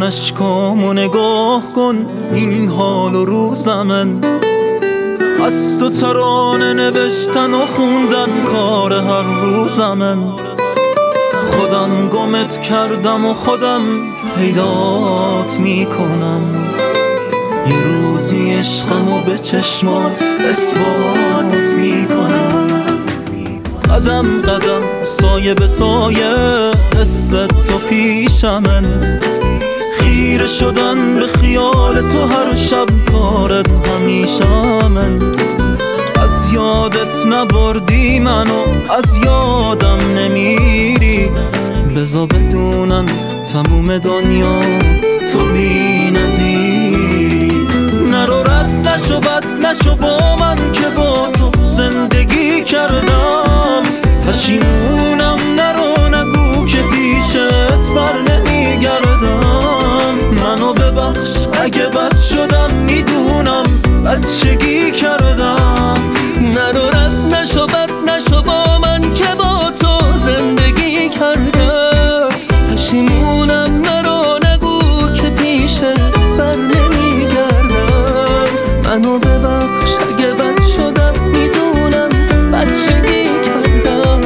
کن اشکامو نگاه کن این حال و روز من. از تو ترانه نوشتن و خوندن کار هر روز من. خودم گمت کردم و خودم پیدات میکنم. یه روزی عشقمو به چشمات اثبات میکنم. قدم قدم سایه به سایه حس تو پیشمن. خیره شدن به خیال تو هر شب کارت همیشمن. از یادت نبردی منو از یادم نمیری. بذار بدونم تموم دنیا تو بی نظیری. نرو رد نشو بد نشو با من که با تو زندگی کردم. پشیمونم نرو نگو که پیشت بر نمیگردم. منو ببخش اگه بد شدم میدونم بچگی کردم. نرو رد نشو بد نشو با من که با تو زندگی کردم. پشیمونم نرو نگو که پیشت بر نمیگردم. منو ببخش اگه بد شدم میدونم بچگی کردم.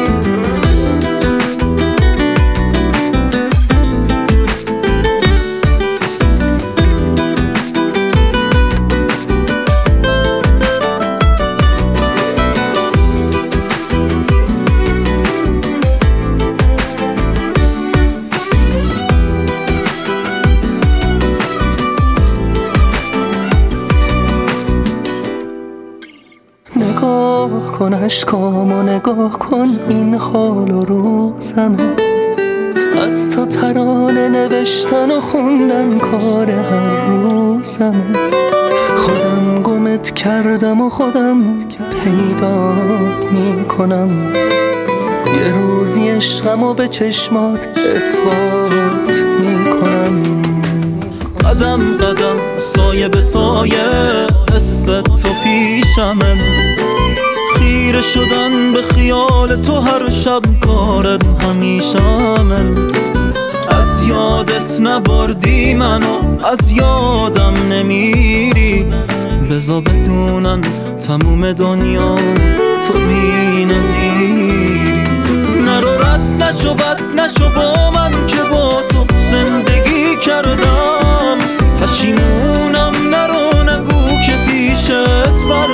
نگاه کن اشکامو نگاه کن این حال و روزمه. از تو ترانه نوشتن و خوندن کار هر روزمه. خودم گمت کردم و خودم پیدات میکنم. یه روزی عشقمو به چشمات اثبات میکنم. قدم قدم سایه به سایه حس تو پیشمن. خیره شدن به خیال تو هر شب کارت همیشمن. از یادت نبردی منو از یادم نمیری. بذار بدونن تموم دنیا تو بی نظیری. نرو رد نشو بد نشو با من که با تو زندگی کردم. پشیمونم نرو نگو که پیشت بر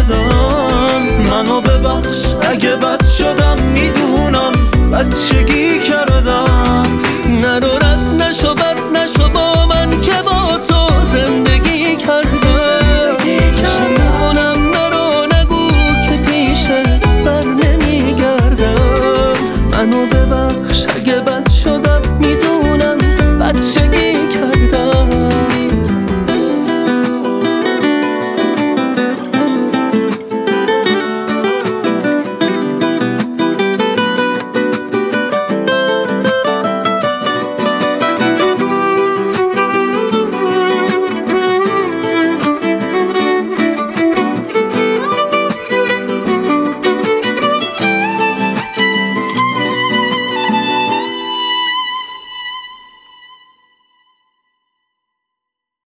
نمیگردم. منو ببخش اگه بد شدم میدونم بچگی